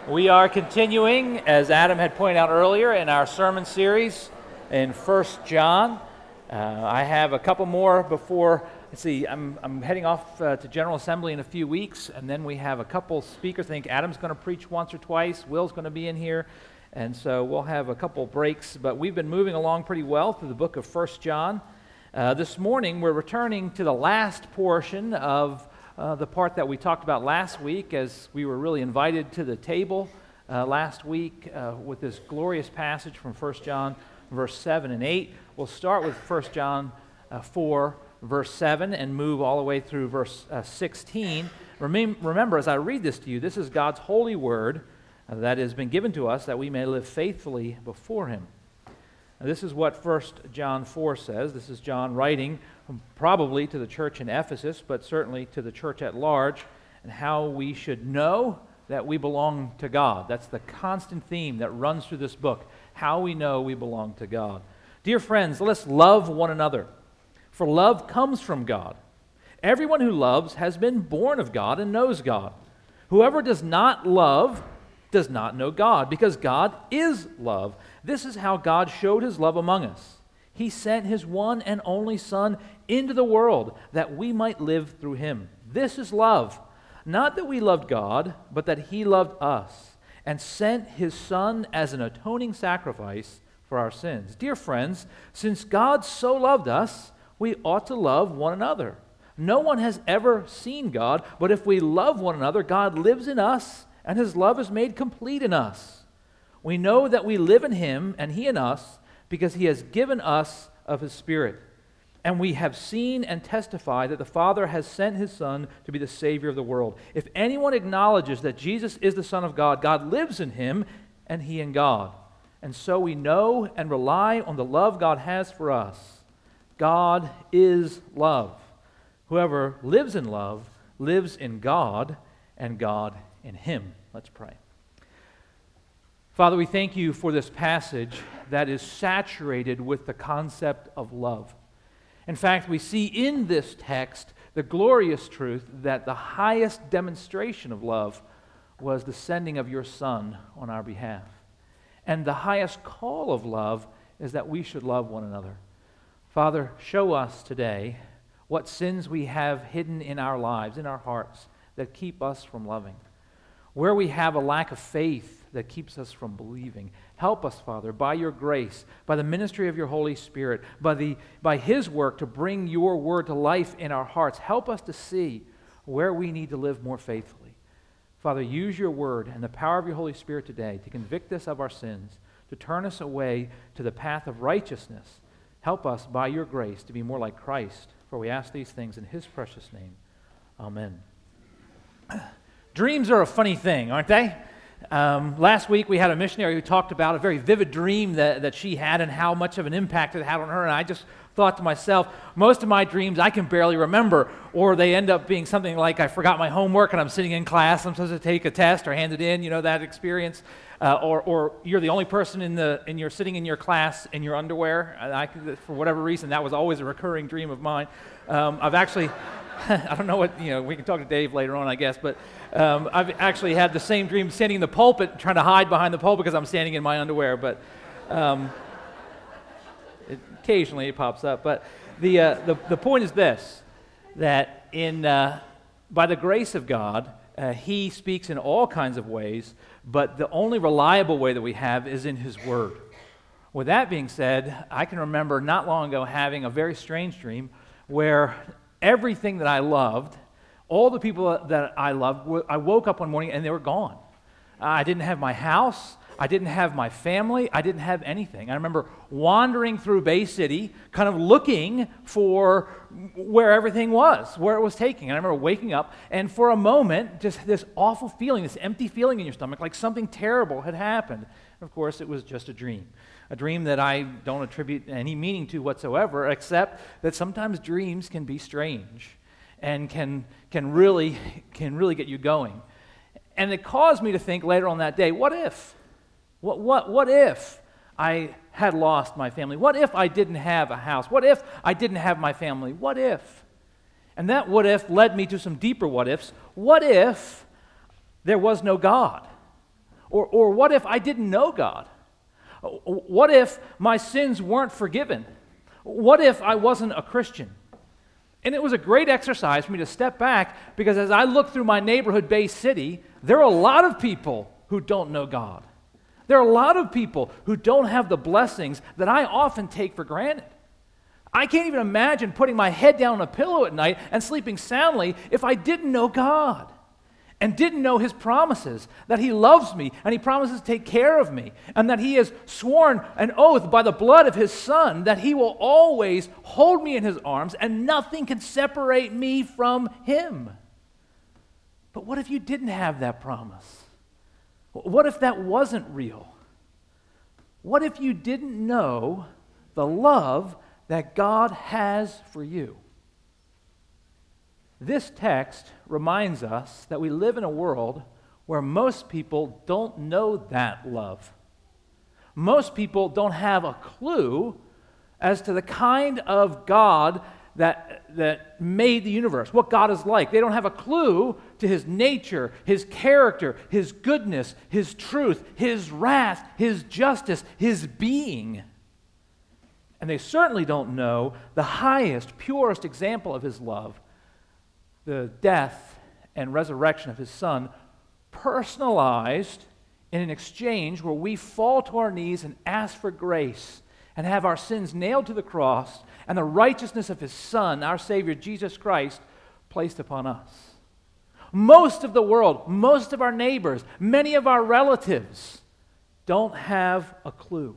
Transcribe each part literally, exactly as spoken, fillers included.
We are continuing, as Adam had pointed out earlier, in our sermon series in First John. Uh, I have a couple more before, let's see, I'm, I'm heading off uh, to General Assembly in a few weeks, and then we have a couple speakers. I think Adam's going to preach once or twice, Will's going to be in here, and so we'll have a couple breaks, but we've been moving along pretty well through the book of First John. Uh, this morning, we're returning to the last portion of Uh, the part that we talked about last week, as we were really invited to the table uh, last week uh, with this glorious passage from First John, verse seven and eight. We'll start with First John uh, four, verse seven, and move all the way through verse uh, sixteen. Remem- remember, as I read this to you, this is God's holy word uh, that has been given to us that we may live faithfully before Him. Now, this is what First John four says. This is John writing probably to the church in Ephesus, but certainly to the church at large, and how we should know that we belong to God. That's the constant theme that runs through this book, how we know we belong to God. Dear friends, let's love one another, for love comes from God. Everyone who loves has been born of God and knows God. Whoever does not love does not know God, because God is love. This is how God showed His love among us. He sent His one and only Son into the world that we might live through Him. This is love. Not that we loved God, but that He loved us and sent His Son as an atoning sacrifice for our sins. Dear friends, since God so loved us, we ought to love one another. No one has ever seen God, but if we love one another, God lives in us, and His love is made complete in us. We know that we live in Him and He in us, because He has given us of His Spirit. And we have seen and testified that the Father has sent His Son to be the Savior of the world. If anyone acknowledges that Jesus is the Son of God, God lives in Him and He in God. And so we know and rely on the love God has for us. God is love. Whoever lives in love lives in God, and God in him. Let's pray. Father, we thank You for this passage that is saturated with the concept of love. In fact, we see in this text the glorious truth that the highest demonstration of love was the sending of Your Son on our behalf. And the highest call of love is that we should love one another. Father, show us today what sins we have hidden in our lives, in our hearts, that keep us from loving. Where we have a lack of faith that keeps us from believing. Help us, Father, by Your grace, by the ministry of Your Holy Spirit, by the by His work to bring Your word to life in our hearts. Help us to see where we need to live more faithfully. Father, use Your word and the power of Your Holy Spirit today to convict us of our sins, to turn us away to the path of righteousness. Help us by Your grace to be more like Christ, for we ask these things in His precious name. Amen. Dreams are a funny thing, aren't they? Um, last week we had a missionary who talked about a very vivid dream that, that she had and how much of an impact it had on her, and I just thought to myself, most of my dreams I can barely remember, or they end up being something like I forgot my homework and I'm sitting in class, I'm supposed to take a test or hand it in, you know, that experience, uh, or, or you're the only person in the and you're sitting in your class in your underwear. And I, for whatever reason, that was always a recurring dream of mine. Um, I've actually... I don't know what, you know, we can talk to Dave later on, I guess, but um, I've actually had the same dream standing in the pulpit, trying to hide behind the pulpit because I'm standing in my underwear, but um, it, occasionally it pops up. But the, uh, the, the point is this, that in uh, by the grace of God, uh, He speaks in all kinds of ways, but the only reliable way that we have is in His Word. With that being said, I can remember not long ago having a very strange dream where everything that I loved, all the people that I loved, I woke up one morning and they were gone. I didn't have my house. I didn't have my family. I didn't have anything. I remember wandering through Bay City, kind of looking for where everything was, where it was taking. And I remember waking up, and for a moment, just this awful feeling, this empty feeling in your stomach, like something terrible had happened. Of course, it was just a dream. A dream that I don't attribute any meaning to whatsoever, except that sometimes dreams can be strange and can can really can really get you going. And it caused me to think later on that day, what if? What what what if I had lost my family? What if I didn't have a house? What if I didn't have my family? What if? And that what if led me to some deeper what ifs. What if there was no God? Or, or what if I didn't know God? What if my sins weren't forgiven? What if I wasn't a Christian? And it was a great exercise for me to step back, because as I look through my neighborhood Bay City, there are a lot of people who don't know God. There are a lot of people who don't have the blessings that I often take for granted. I can't even imagine putting my head down on a pillow at night and sleeping soundly if I didn't know God and didn't know His promises, that He loves me and He promises to take care of me, and that He has sworn an oath by the blood of His Son that He will always hold me in His arms and nothing can separate me from Him. But what if you didn't have that promise? What if that wasn't real? What if you didn't know the love that God has for you? This text reminds us that we live in a world where most people don't know that love. Most people don't have a clue as to the kind of God that, that made the universe, what God is like. They don't have a clue to His nature, His character, His goodness, His truth, His wrath, His justice, His being. And they certainly don't know the highest, purest example of His love, the death and resurrection of His Son, personalized in an exchange where we fall to our knees and ask for grace and have our sins nailed to the cross and the righteousness of His Son, our Savior, Jesus Christ, placed upon us. Most of the world, most of our neighbors, many of our relatives don't have a clue.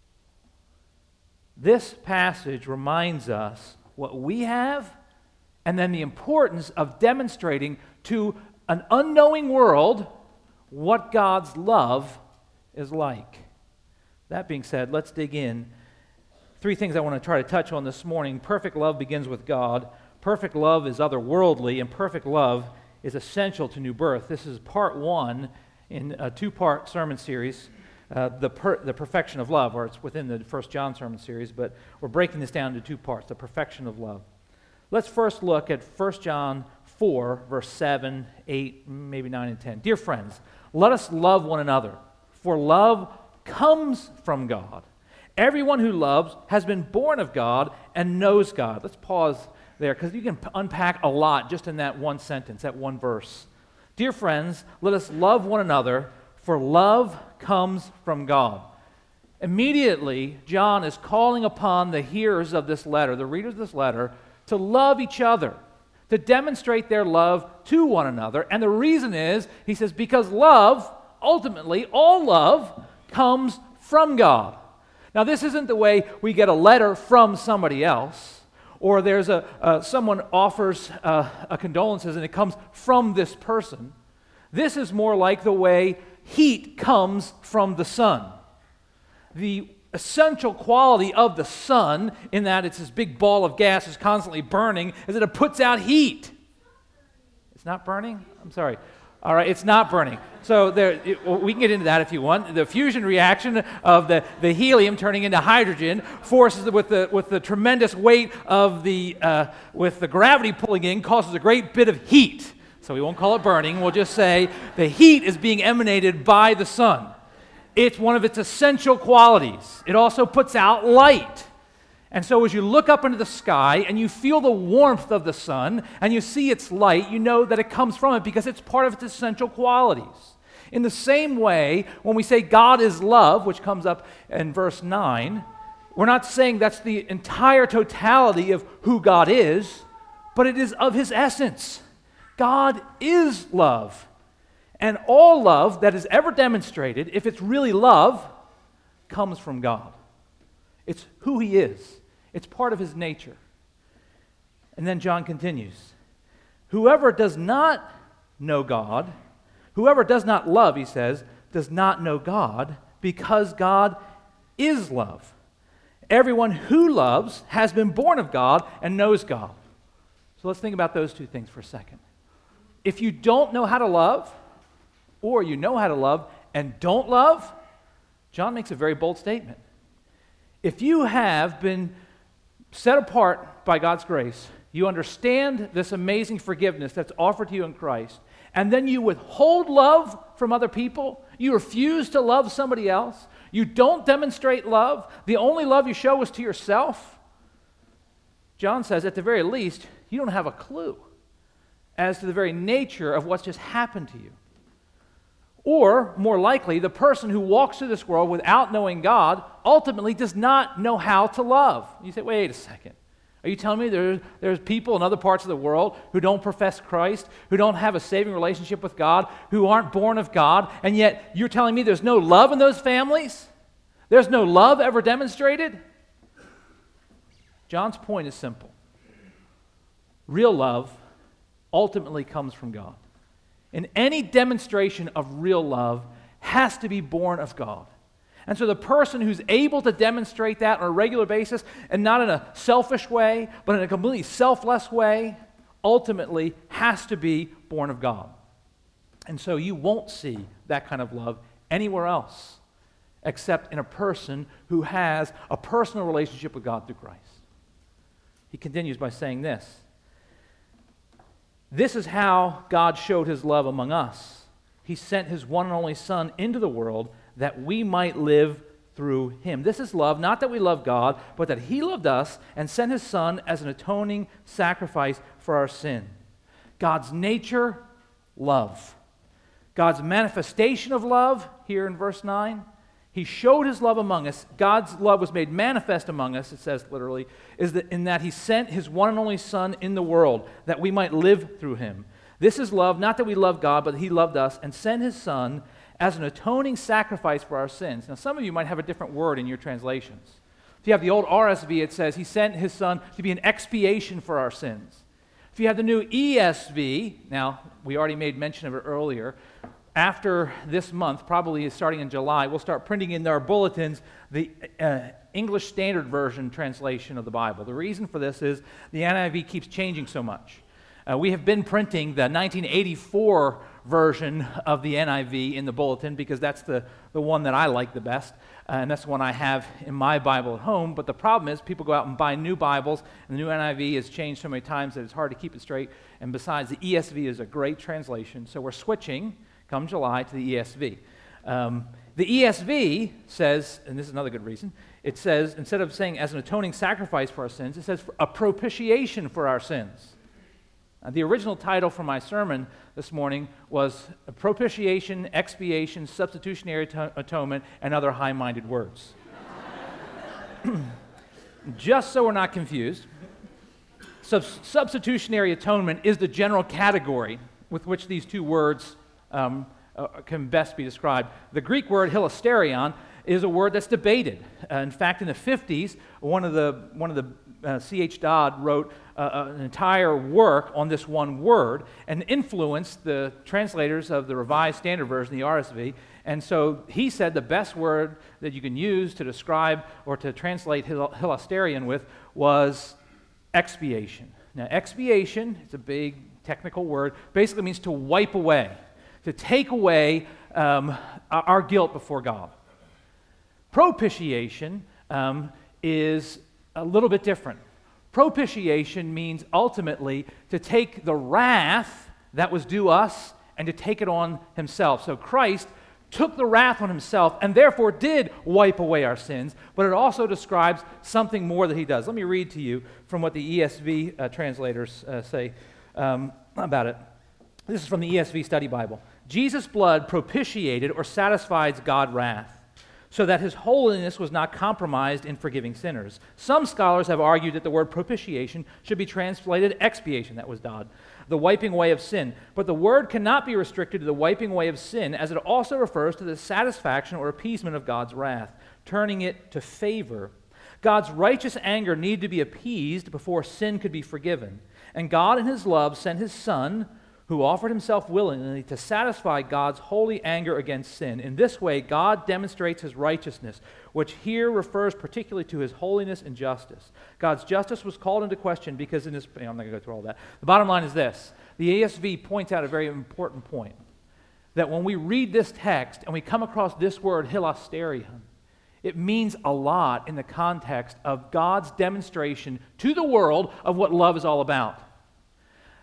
This passage reminds us what we have, and then the importance of demonstrating to an unknowing world what God's love is like. That being said, let's dig in. Three things I want to try to touch on this morning. Perfect love begins with God. Perfect love is otherworldly, and perfect love is essential to new birth. This is part one in a two-part sermon series, uh, the, per, the perfection of love, or it's within the First John sermon series, but we're breaking this down into two parts, the perfection of love. Let's first look at First John four, verse seven, eight, maybe nine, and ten. Dear friends, let us love one another, for love comes from God. Everyone who loves has been born of God and knows God. Let's pause there, because you can unpack a lot just in that one sentence, that one verse. Dear friends, let us love one another, for love comes from God. Immediately, John is calling upon the hearers of this letter, the readers of this letter, to love each other, to demonstrate their love to one another. And the reason is, he says, because love, ultimately, all love comes from God. Now, this isn't the way we get a letter from somebody else, or there's a uh, someone offers uh, a condolences and it comes from this person. This is more like the way heat comes from the sun. The essential quality of the sun, in that it's this big ball of gas is constantly burning, is that it puts out heat. It's not burning? I'm sorry. All right, it's not burning. So there, it, well, we can get into that if you want. The fusion reaction of the, the helium turning into hydrogen forces with the with the tremendous weight of the uh, with the gravity pulling in causes a great bit of heat. So we won't call it burning. We'll just say the heat is being emanated by the sun. It's one of its essential qualities. It also puts out light. And so as you look up into the sky and you feel the warmth of the sun and you see its light, you know that it comes from it because it's part of its essential qualities. In the same way, when we say God is love, which comes up in verse nine, we're not saying that's the entire totality of who God is, but it is of His essence. God is love. And all love that is ever demonstrated, if it's really love, comes from God. It's who He is. It's part of His nature. And then John continues, whoever does not know God, whoever does not love, he says, does not know God, because God is love. Everyone who loves has been born of God and knows God. So let's think about those two things for a second. If you don't know how to love, or you know how to love and don't love, John makes a very bold statement. If you have been set apart by God's grace, you understand this amazing forgiveness that's offered to you in Christ, and then you withhold love from other people, you refuse to love somebody else, you don't demonstrate love, the only love you show is to yourself, John says, at the very least, you don't have a clue as to the very nature of what's just happened to you. Or, more likely, the person who walks through this world without knowing God ultimately does not know how to love. You say, wait a second. Are you telling me there, there's people in other parts of the world who don't profess Christ, who don't have a saving relationship with God, who aren't born of God, and yet you're telling me there's no love in those families? There's no love ever demonstrated? John's point is simple. Real love ultimately comes from God. And any demonstration of real love has to be born of God. And so the person who's able to demonstrate that on a regular basis, and not in a selfish way, but in a completely selfless way, ultimately has to be born of God. And so you won't see that kind of love anywhere else except in a person who has a personal relationship with God through Christ. He continues by saying this. This is how God showed his love among us. He sent his one and only Son into the world that we might live through him. This is love, not that we love God, but that he loved us and sent his Son as an atoning sacrifice for our sin. God's nature, love. God's manifestation of love, here in verse nine, he showed his love among us. God's love was made manifest among us, it says literally, is that in that he sent his one and only Son in the world that we might live through him. This is love, not that we love God, but that he loved us and sent his Son as an atoning sacrifice for our sins. Now, some of you might have a different word in your translations. If you have the old R S V, it says he sent his Son to be an expiation for our sins. If you have the new E S V, now, we already made mention of it earlier, after this month, probably starting in July, we'll start printing in our bulletins the uh, English Standard Version translation of the Bible. The reason for this is the N I V keeps changing so much. Uh, we have been printing the nineteen eighty-four version of the N I V in the bulletin because that's the, the one that I like the best, uh, and that's the one I have in my Bible at home. But the problem is people go out and buy new Bibles, and the new N I V has changed so many times that it's hard to keep it straight. And besides, the E S V is a great translation, so we're switching come July to the E S V. Um, the E S V says, and this is another good reason, it says, instead of saying as an atoning sacrifice for our sins, it says a propitiation for our sins. Uh, the original title for my sermon this morning was Propitiation, Expiation, Substitutionary Ato- Atonement, and Other High-Minded Words. Just so we're not confused, sub- substitutionary atonement is the general category with which these two words Um, uh, can best be described. The Greek word hilasterion is a word that's debated. Uh, in fact, in the fifties, one of the one of the uh, C H Dodd wrote uh, an entire work on this one word and influenced the translators of the Revised Standard Version, the R S V. And so he said the best word that you can use to describe or to translate hil- hilasterion with was expiation. Now, expiation, it's a big technical word, basically means to wipe away, to take away um, our guilt before God. Propitiation um, is a little bit different. Propitiation means ultimately to take the wrath that was due us and to take it on himself. So Christ took the wrath on himself and therefore did wipe away our sins, but it also describes something more that he does. Let me read to you from what the E S V uh, translators uh, say um, about it. This is from the E S V Study Bible. Jesus' blood propitiated or satisfies God's wrath, so that his holiness was not compromised in forgiving sinners. Some scholars have argued that the word propitiation should be translated expiation, that was Dodd, the wiping away of sin. But the word cannot be restricted to the wiping away of sin, as it also refers to the satisfaction or appeasement of God's wrath, turning it to favor. God's righteous anger needed to be appeased before sin could be forgiven. And God in his love sent his Son, who offered himself willingly to satisfy God's holy anger against sin. In this way, God demonstrates his righteousness, which here refers particularly to his holiness and justice. God's justice was called into question because in this, I'm not going to go through all that. The bottom line is this. The E S V points out a very important point, that when we read this text and we come across this word, hilasterion, it means a lot in the context of God's demonstration to the world of what love is all about.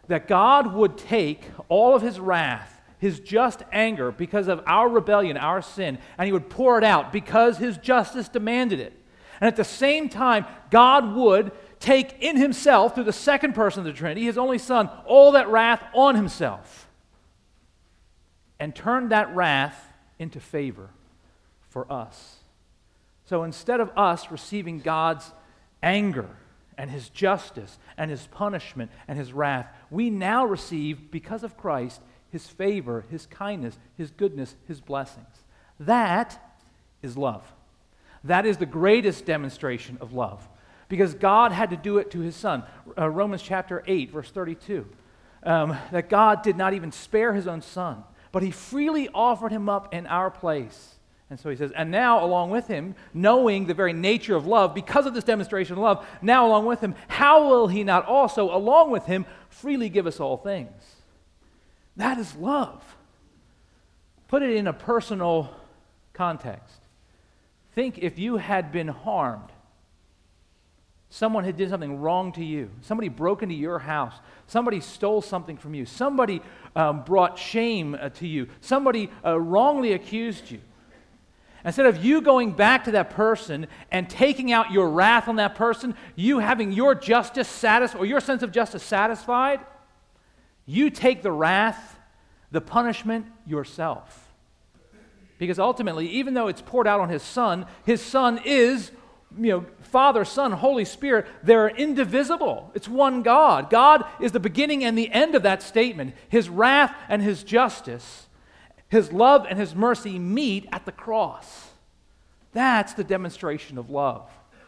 that God would take all of his wrath, his just anger because of our rebellion, our sin, and he would pour it out because his justice demanded it. And at the same time, God would take in himself, through the second person of the Trinity, his only Son, all that wrath on himself and turn that wrath into favor for us. So instead of us receiving God's anger and his justice and his punishment and his wrath, we now receive, because of Christ, his favor, his kindness, his goodness, his blessings. That is love. That is the greatest demonstration of love, because God had to do it to his Son. Uh, Romans chapter eight, verse thirty-two, um, that God did not even spare his own Son, but he freely offered him up in our place. And so he says, and now along with him, knowing the very nature of love, because of this demonstration of love, now along with him, how will he not also, along with him, freely give us all things? That is love. Put it in a personal context. Think if you had been harmed. Someone had did something wrong to you. Somebody broke into your house. Somebody stole something from you. Somebody um, brought shame uh, to you. Somebody uh, wrongly accused you. Instead of you going back to that person and taking out your wrath on that person, you having your justice satisfied, or your sense of justice satisfied, you take the wrath, the punishment yourself. Because ultimately, even though it's poured out on his Son, his Son is, you know, Father, Son, Holy Spirit, they're indivisible. It's one God. God is the beginning and the end of that statement. His wrath and his justice, his love and his mercy meet at the cross. That's the demonstration of love.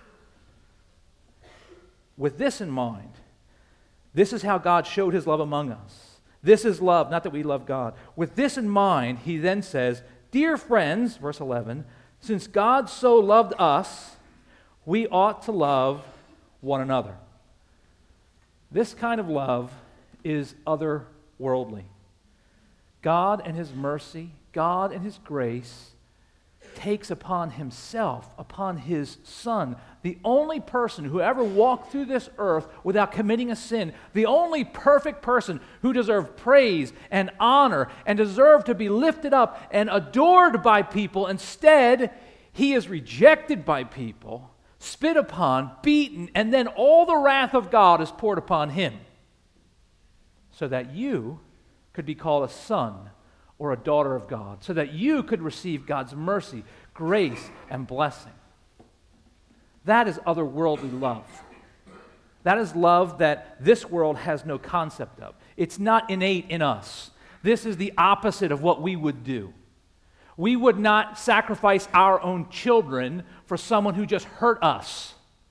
With this in mind, this is how God showed his love among us. This is love, not that we love God. With this in mind, he then says, dear friends, verse eleven, since God so loved us, we ought to love one another. This kind of love is otherworldly. God and his mercy, God and his grace takes upon himself, upon his Son, the only person who ever walked through this earth without committing a sin, the only perfect person who deserved praise and honor and deserved to be lifted up and adored by people. Instead, he is rejected by people, spit upon, beaten, and then all the wrath of God is poured upon him so that you could be called a son or a daughter of God, so that you could receive God's mercy, grace, and blessing. That is otherworldly love. That is love that this world has no concept of. It's not innate in us. This is the opposite of what we would do. We would not sacrifice our own children for someone who just hurt us.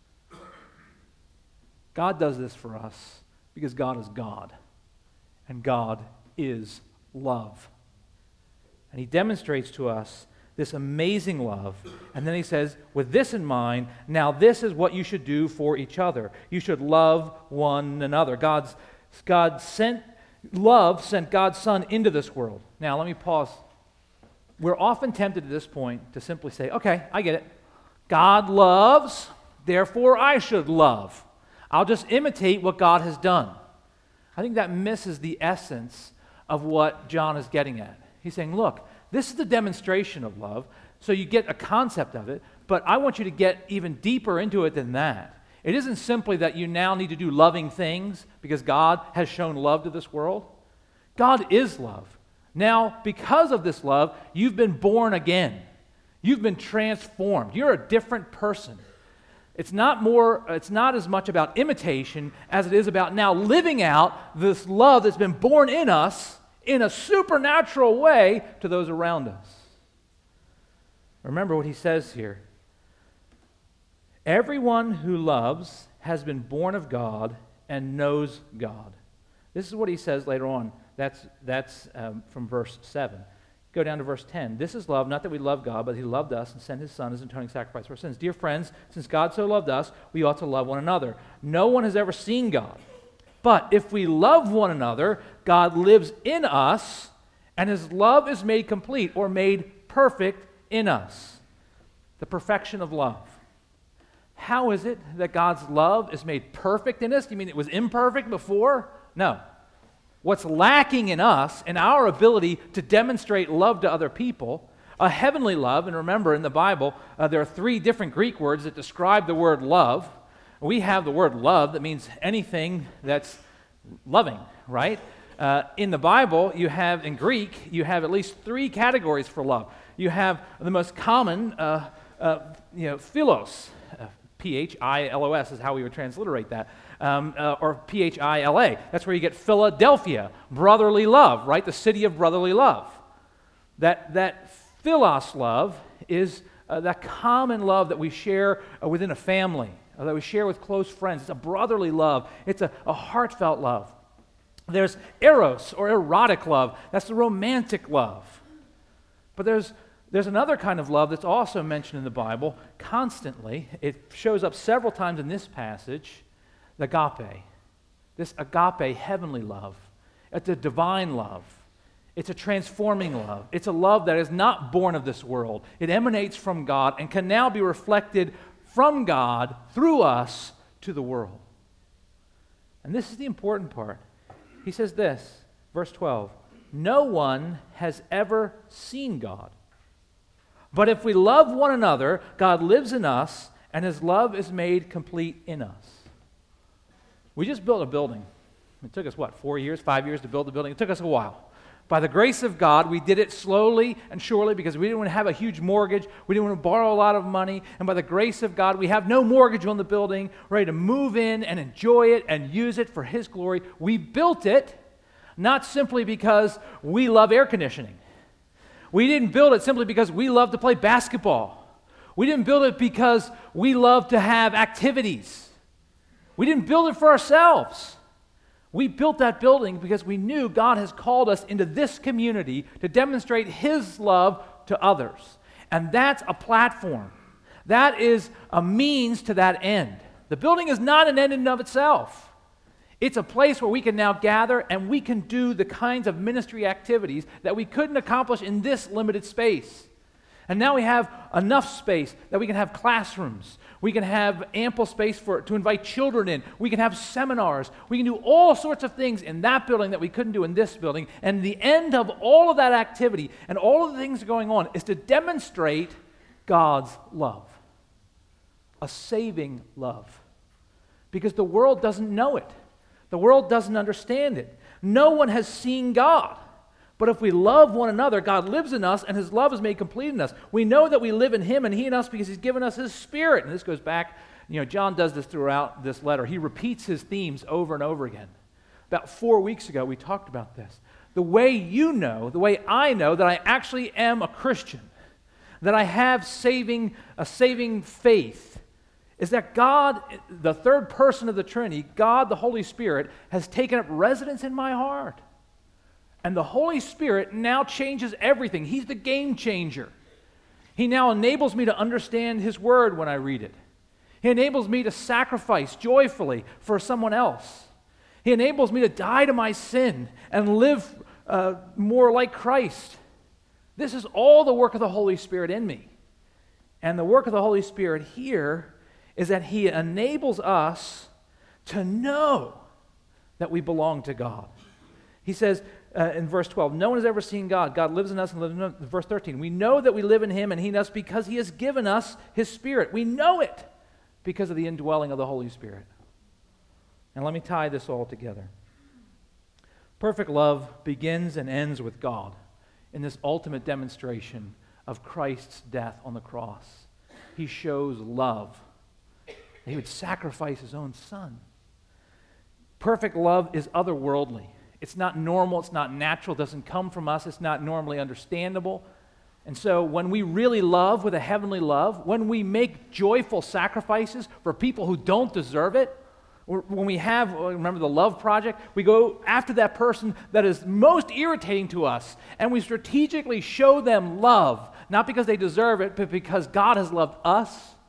God does this for us because God is God, and God is love. And he demonstrates to us this amazing love. And then he says, with this in mind, now this is what you should do for each other. You should love one another. God's, God sent, love sent God's Son into this world. Now, let me pause. We're often tempted at this point to simply say, okay, I get it. God loves, therefore I should love. I'll just imitate what God has done. I think that misses the essence of what John is getting at. He's saying, look, this is the demonstration of love, so you get a concept of it, but I want you to get even deeper into it than that. It isn't simply that you now need to do loving things because God has shown love to this world. God is love. Now, because of this love, you've been born again. You've been transformed. You're a different person. It's not more, it's not as much about imitation as it is about now living out this love that's been born in us in a supernatural way to those around us. Remember what he says here. Everyone who loves has been born of God and knows God. This is what he says later on. That's, that's um, from verse seven. Go down to verse ten. This is love, not that we love God, but he loved us and sent his Son as an atoning sacrifice for our sins. Dear friends, since God so loved us, we ought to love one another. No one has ever seen God. But if we love one another, God lives in us, and his love is made complete or made perfect in us. The perfection of love. How is it that God's love is made perfect in us? Do you mean it was imperfect before? No. what's lacking in us and our ability to demonstrate love to other people, a heavenly love. And remember, in the Bible, uh, there are three different Greek words that describe the word love. We have the word love that means anything that's loving, right? Uh, in the Bible, you have, in Greek, you have at least three categories for love. You have the most common, uh, uh, you know, philos, uh, P H I L O S is how we would transliterate that, um, uh, or P H I L A. That's where you get Philadelphia, brotherly love, right? The city of brotherly love. That, that philos love is uh, that common love that we share uh, within a family, or that we share with close friends. It's a brotherly love. It's a, a heartfelt love. There's eros, or erotic love. That's the romantic love. But there's, there's another kind of love that's also mentioned in the Bible constantly. It shows up several times in this passage, the agape. This agape, heavenly love. It's a divine love. It's a transforming love. It's a love that is not born of this world. It emanates from God and can now be reflected from God through us to the world. And this is the important part. He says this, verse twelve, no one has ever seen God. But if we love one another, God lives in us, and his love is made complete in us. We just built a building. It took us, what, four years, five years to build the building? It took us a while. By the grace of God, we did it slowly and surely because we didn't want to have a huge mortgage. We didn't want to borrow a lot of money. And by the grace of God, we have no mortgage on the building, ready to move in and enjoy it and use it for his glory. We built it not simply because we love air conditioning. We didn't build it simply because we love to play basketball. We didn't build it because we love to have activities. We didn't build it for ourselves. We built that building because we knew God has called us into this community to demonstrate his love to others. And that's a platform. That is a means to that end. The building is not an end in and of itself. It's a place where we can now gather and we can do the kinds of ministry activities that we couldn't accomplish in this limited space. And now we have enough space that we can have classrooms. We can have ample space for to invite children in. We can have seminars. We can do all sorts of things in that building that we couldn't do in this building. And the end of all of that activity and all of the things going on is to demonstrate God's love. A saving love. Because the world doesn't know it. The world doesn't understand it. No one has seen God. But if we love one another, God lives in us, and his love is made complete in us. We know that we live in him and he in us because he's given us his Spirit. And this goes back, you know, John does this throughout this letter. He repeats his themes over and over again. About four weeks ago, we talked about this. The way you know, the way I know that I actually am a Christian, that I have saving a saving faith, is that God, the third person of the Trinity, God the Holy Spirit, has taken up residence in my heart. And the Holy Spirit now changes everything. He's the game changer. He now enables me to understand his word when I read it. He enables me to sacrifice joyfully for someone else. He enables me to die to my sin and live uh, more like Christ. This is all the work of the Holy Spirit in me. And the work of the Holy Spirit here is that he enables us to know that we belong to God. He says, Uh, in verse twelve, no one has ever seen God. God lives in us and lives in us. Verse thirteen, we know that we live in him and he in us because he has given us his Spirit. We know it because of the indwelling of the Holy Spirit. And let me tie this all together. Perfect love begins and ends with God in this ultimate demonstration of Christ's death on the cross. He shows love. He would sacrifice his own son. Perfect love is otherworldly. It's not normal, it's not natural, it doesn't come from us, it's not normally understandable. And so when we really love with a heavenly love, when we make joyful sacrifices for people who don't deserve it, when we have, remember the love project, we go after that person that is most irritating to us, and we strategically show them love, not because they deserve it, but because God has loved us,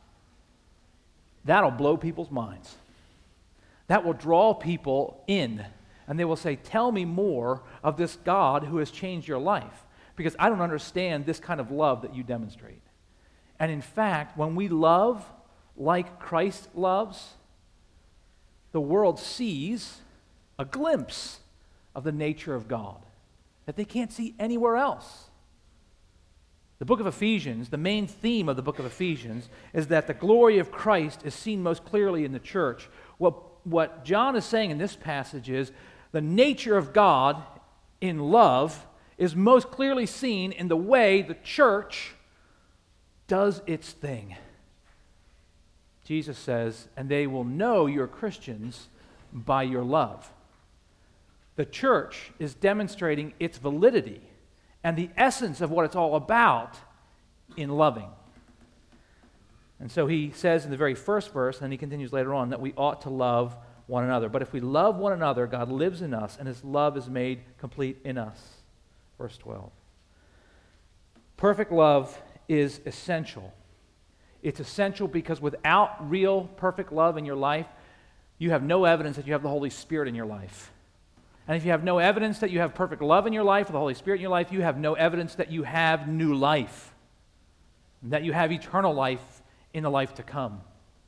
that'll blow people's minds. That will draw people in. And they will say, tell me more of this God who has changed your life, because I don't understand this kind of love that you demonstrate. And in fact, when we love like Christ loves, the world sees a glimpse of the nature of God that they can't see anywhere else. The book of Ephesians, the main theme of the book of Ephesians, is that the glory of Christ is seen most clearly in the church. What, what John is saying in this passage is the nature of God in love is most clearly seen in the way the church does its thing. Jesus says, and they will know you're Christians by your love. The church is demonstrating its validity and the essence of what it's all about in loving. And so he says in the very first verse, and then he continues later on, that we ought to love one another. But if we love one another, God lives in us, and his love is made complete in us. Verse twelve. Perfect love is essential. It's essential because without real perfect love in your life, you have no evidence that you have the Holy Spirit in your life. And if you have no evidence that you have perfect love in your life, or the Holy Spirit in your life, you have no evidence that you have new life, that you have eternal life in the life to come.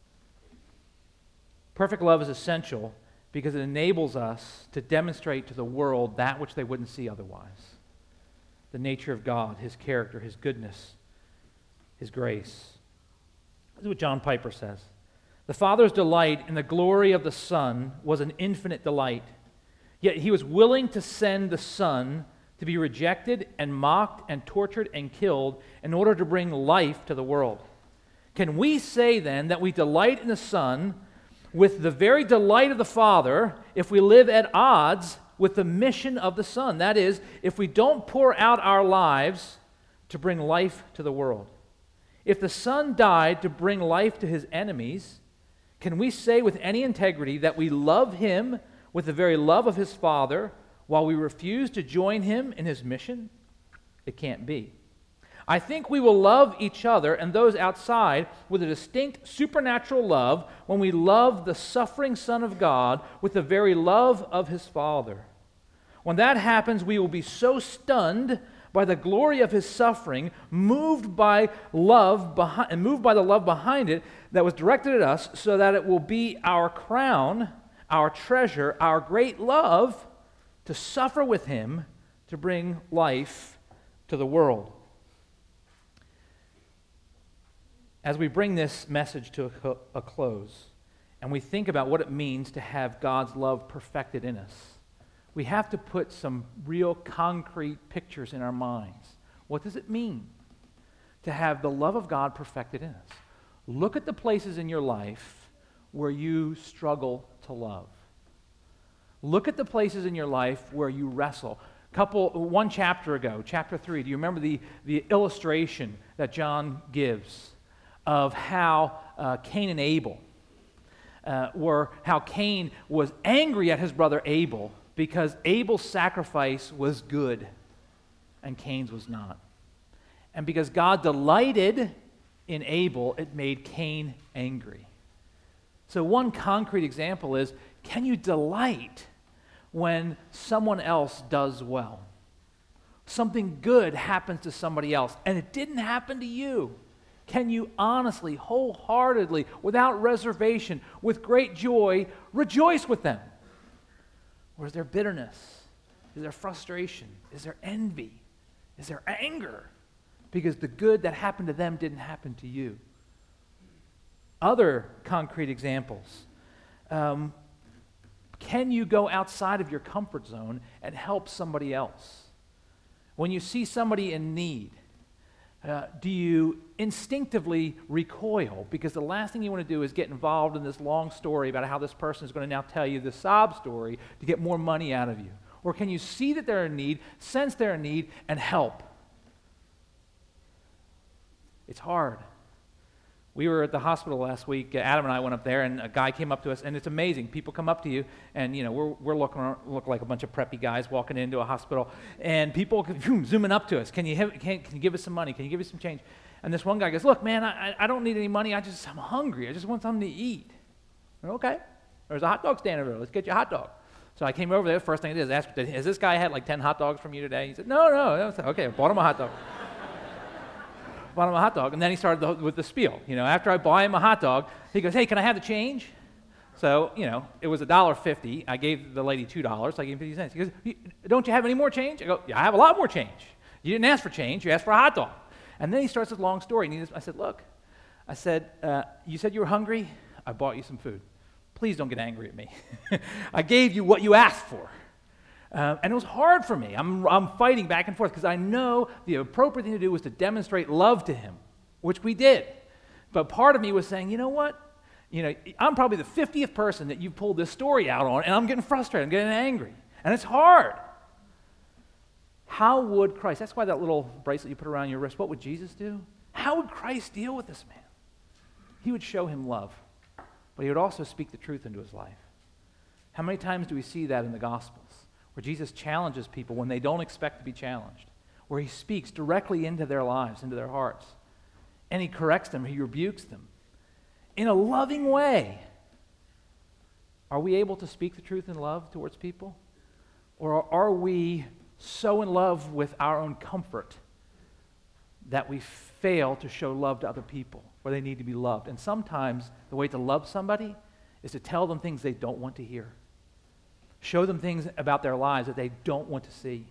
Perfect love is essential because it enables us to demonstrate to the world that which they wouldn't see otherwise. The nature of God, his character, his goodness, his grace. This is what John Piper says. The Father's delight in the glory of the Son was an infinite delight. Yet he was willing to send the Son to be rejected and mocked and tortured and killed in order to bring life to the world. Can we say then that we delight in the Son with the very delight of the Father if we live at odds with the mission of the Son? That is, if we don't pour out our lives to bring life to the world. If the Son died to bring life to his enemies, can we say with any integrity that we love him with the very love of his Father while we refuse to join him in his mission? It can't be. I think we will love each other and those outside with a distinct supernatural love when we love the suffering Son of God with the very love of his Father. When that happens, we will be so stunned by the glory of his suffering, moved by love behind, and moved by the love behind it that was directed at us, so that it will be our crown, our treasure, our great love to suffer with him to bring life to the world. As we bring this message to a, a close, and we think about what it means to have God's love perfected in us, we have to put some real concrete pictures in our minds. What does it mean to have the love of God perfected in us? Look at the places in your life where you struggle to love. Look at the places in your life where you wrestle. Couple, one chapter ago, chapter three, do you remember the, the illustration that John gives of how uh, Cain and Abel, uh, or how Cain was angry at his brother Abel because Abel's sacrifice was good and Cain's was not. And because God delighted in Abel, it made Cain angry. So one concrete example is, can you delight when someone else does well? Something good happens to somebody else, and it didn't happen to you. Can you honestly, wholeheartedly, without reservation, with great joy, rejoice with them? Or is there bitterness? Is there frustration? Is there envy? Is there anger? Because the good that happened to them didn't happen to you. Other concrete examples. Um, can you go outside of your comfort zone and help somebody else? When you see somebody in need, uh, do you instinctively recoil? Because the last thing you want to do is get involved in this long story about how this person is going to now tell you the sob story to get more money out of you. Or can you see that they're in need, sense they're in need, and help? It's hard. We were at the hospital last week. Adam and I went up there, and a guy came up to us, and it's amazing. People come up to you, and you know we're we're looking look like a bunch of preppy guys walking into a hospital, and people boom, zooming up to us. Can you have, can, can you give us some money? Can you give us some change? And this one guy goes, "Look, man, I I don't need any money. I just I'm hungry. I just want something to eat." Said, okay, there's a hot dog stand over there. Let's get you a hot dog. So I came over there. First thing I did is ask, "Has this guy had like ten hot dogs from you today?" He said, "No, no." no. Okay, I bought him a hot dog. Bought him a hot dog, and then he started the, with the spiel. You know, after I buy him a hot dog, he goes, "Hey, can I have the change?" So, you know, it was one dollar fifty. I gave the lady two dollars. I gave him fifty cents. He goes, don't you have any more change? I go, yeah, I have a lot more change. You didn't ask for change. You asked for a hot dog. And then he starts this long story. And he just, I said, look, I said, uh, you said you were hungry. I bought you some food. Please don't get angry at me. I gave you what you asked for. Uh, and it was hard for me. I'm, I'm fighting back and forth because I know the appropriate thing to do was to demonstrate love to him, which we did. But part of me was saying, you know what? You know, I'm probably the fiftieth person that you pulled this story out on, and I'm getting frustrated. I'm getting angry. And it's hard. How would Christ, that's why that little bracelet you put around your wrist, what would Jesus do? How would Christ deal with this man? He would show him love, but he would also speak the truth into his life. How many times do we see that in the Gospels, where Jesus challenges people when they don't expect to be challenged, where he speaks directly into their lives, into their hearts, and he corrects them, he rebukes them in a loving way. Are we able to speak the truth in love towards people? Or are we so in love with our own comfort that we fail to show love to other people where they need to be loved? And sometimes the way to love somebody is to tell them things they don't want to hear. Show them things about their lives that they don't want to see.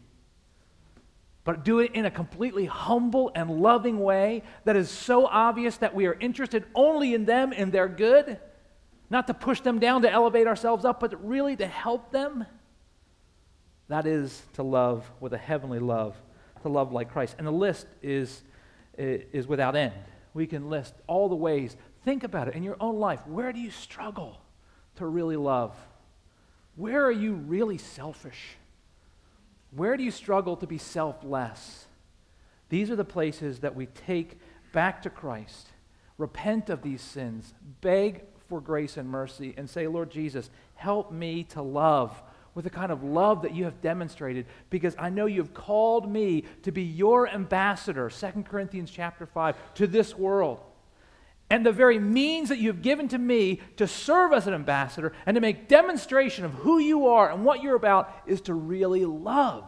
But do it in a completely humble and loving way that is so obvious that we are interested only in them and their good, not to push them down to elevate ourselves up, but really to help them. That is to love with a heavenly love, to love like Christ. And the list is, is without end. We can list all the ways. Think about it in your own life. Where do you struggle to really love? Where are you really selfish? Where do you struggle to be selfless? These are the places that we take back to Christ, repent of these sins, beg for grace and mercy, and say, Lord Jesus, help me to love with the kind of love that you have demonstrated, because I know you have called me to be your ambassador, Second Corinthians chapter five, to this world. And the very means that you have given to me to serve as an ambassador and to make demonstration of who you are and what you're about is to really love.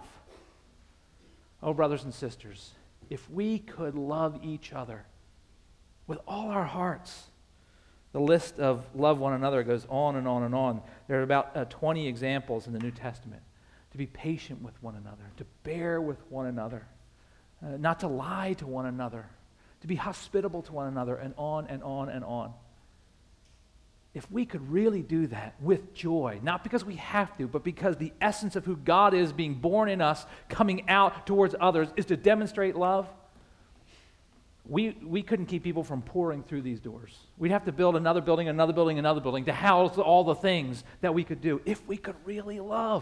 Oh, brothers and sisters, if we could love each other with all our hearts. The list of love one another goes on and on and on. There are about uh, twenty examples in the New Testament. To be patient with one another, to bear with one another, uh, not to lie to one another, to be hospitable to one another, and on and on and on. If we could really do that with joy, not because we have to, but because the essence of who God is being born in us, coming out towards others, is to demonstrate love, we, we couldn't keep people from pouring through these doors. We'd have to build another building, another building, another building to house all the things that we could do if we could really love.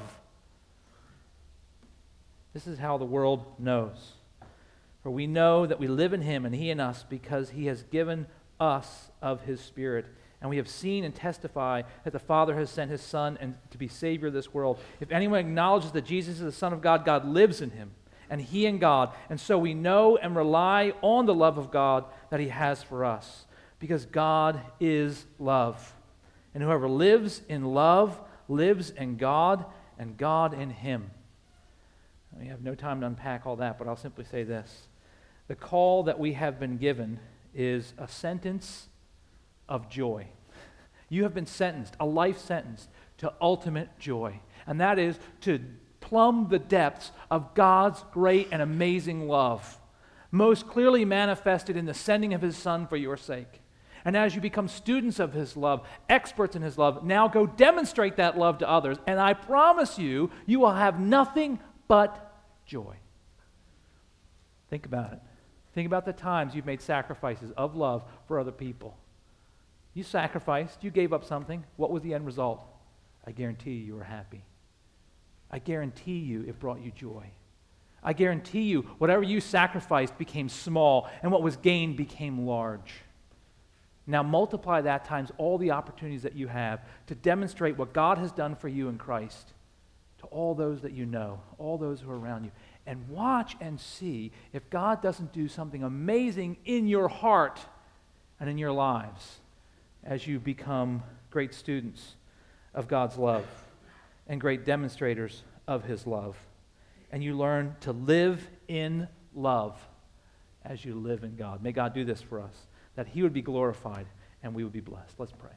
This is how the world knows. For we know that we live in him and he in us because he has given us of his Spirit. And we have seen and testify that the Father has sent his Son and to be Savior of this world. If anyone acknowledges that Jesus is the Son of God, God lives in him, and he in God. And so we know and rely on the love of God that he has for us, because God is love. And whoever lives in love lives in God, and God in him. We have no time to unpack all that, but I'll simply say this. The call that we have been given is a sentence of joy. You have been sentenced, a life sentence, to ultimate joy. And that is to plumb the depths of God's great and amazing love, most clearly manifested in the sending of his Son for your sake. And as you become students of his love, experts in his love, now go demonstrate that love to others. And I promise you, you will have nothing but joy. Think about it. Think about the times you've made sacrifices of love for other people. You sacrificed, you gave up something. What was the end result? I guarantee you, you were happy. I guarantee you it brought you joy. I guarantee you whatever you sacrificed became small, and what was gained became large. Now multiply that times all the opportunities that you have to demonstrate what God has done for you in Christ to all those that you know, all those who are around you. And watch and see if God doesn't do something amazing in your heart and in your lives as you become great students of God's love and great demonstrators of his love. And you learn to live in love as you live in God. May God do this for us, that he would be glorified and we would be blessed. Let's pray.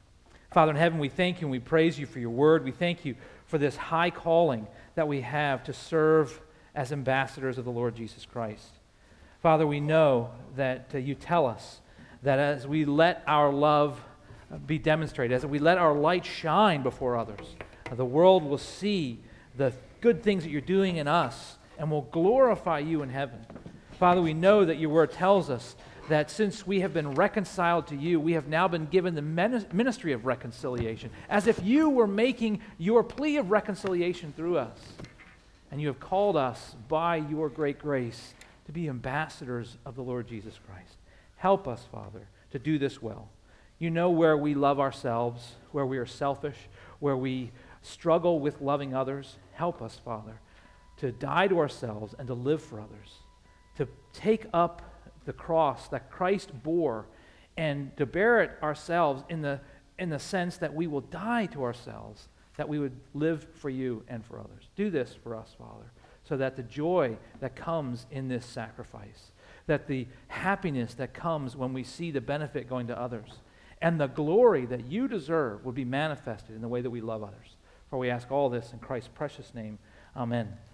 Father in heaven, we thank you and we praise you for your word. We thank you for this high calling that we have to serve as ambassadors of the Lord Jesus Christ. Father, we know that uh, you tell us that as we let our love uh, be demonstrated, as we let our light shine before others, uh, the world will see the good things that you're doing in us and will glorify you in heaven. Father, we know that your word tells us that since we have been reconciled to you, we have now been given the ministry of reconciliation, as if you were making your plea of reconciliation through us. And you have called us by your great grace to be ambassadors of the Lord Jesus Christ. Help us, Father, to do this well. You know where we love ourselves, where we are selfish, where we struggle with loving others. Help us, Father, to die to ourselves and to live for others, to take up the cross that Christ bore and to bear it ourselves in the, in the sense that we will die to ourselves, that we would live for you and for others. Do this for us, Father, so that the joy that comes in this sacrifice, that the happiness that comes when we see the benefit going to others, and the glory that you deserve would be manifested in the way that we love others. For we ask all this in Christ's precious name. Amen.